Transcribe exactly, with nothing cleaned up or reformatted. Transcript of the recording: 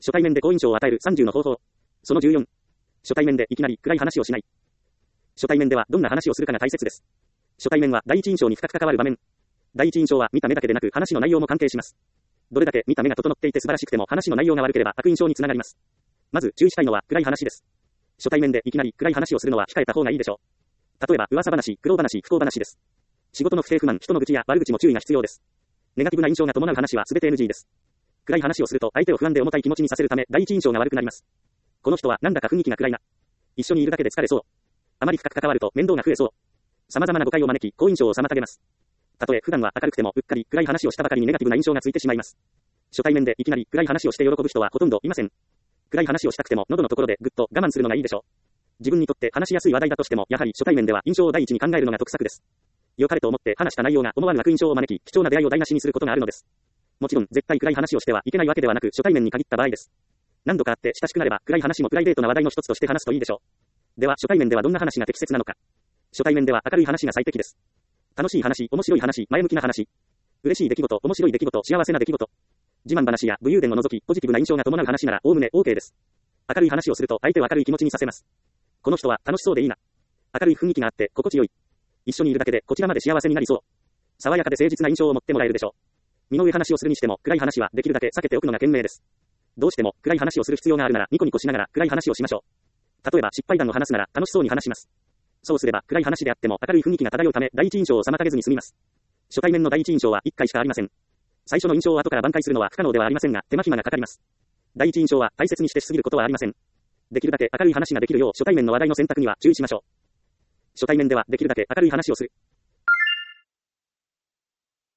初対面で好印象を与えるさんじゅうの方法。そのじゅうよん。初対面でいきなり暗い話をしない。初対面ではどんな話をするかが大切です。初対面は第一印象に深く関わる場面。第一印象は見た目だけでなく話の内容も関係します。どれだけ見た目が整っていて素晴らしくても話の内容が悪ければ悪印象につながります。まず注意したいのは暗い話です。初対面でいきなり暗い話をするのは控えた方がいいでしょう。例えば噂話、苦労話、不幸話です。仕事の不正不満、人の愚痴や悪口も注意が必要です。ネガティブな印象が伴う話は全て エヌジー です。暗い話をすると相手を不安で重たい気持ちにさせるため第一印象が悪くなります。この人はなんだか雰囲気が暗いな。一緒にいるだけで疲れそう。あまり深く関わると面倒が増えそう。様々な誤解を招き好印象を妨げます。たとえ普段は明るくてもうっかり暗い話をしたばかりにネガティブな印象がついてしまいます。初対面でいきなり暗い話をして喜ぶ人はほとんどいません。暗い話をしたくても喉のところでぐっと我慢するのがいいでしょう。自分にとって話しやすい話題だとしてもやはり初対面では印象を第一に考えるのが得策です。良かれと思って話した内容が思わぬ悪印象を招き貴重な出会いを台無しにすることがあるのです。もちろん絶対暗い話をしてはいけないわけではなく初対面に限った場合です。何度かあって親しくなれば暗い話もプライベートな話題の一つとして話すといいでしょう。では初対面ではどんな話が適切なのか。初対面では明るい話が最適です。楽しい話、面白い話、前向きな話。嬉しい出来事、面白い出来事、幸せな出来事。自慢話や武勇伝を除きポジティブな印象が伴う話ならおおむね OK です。明るい話をすると相手を明るい気持ちにさせます。この人は楽しそうでいいな。明るい雰囲気があって心地よい。一緒にいるだけでこちらまで幸せになりそう。爽やかで誠実な印象を持ってもらえるでしょう。身の上話をするにしても暗い話はできるだけ避けておくのが賢明です。どうしても暗い話をする必要があるならニコニコしながら暗い話をしましょう。例えば失敗談を話すなら楽しそうに話します。そうすれば暗い話であっても明るい雰囲気が漂うため第一印象を妨げずに済みます。初対面の第一印象はいっかいしかありません。最初の印象を後から挽回するのは不可能ではありませんが手間暇がかかります。第一印象は大切にしてしすぎることはありません。できるだけ明るい話ができるよう初対面の話題の選択には注意しましょう。初対面ではできるだけ明るい話をする。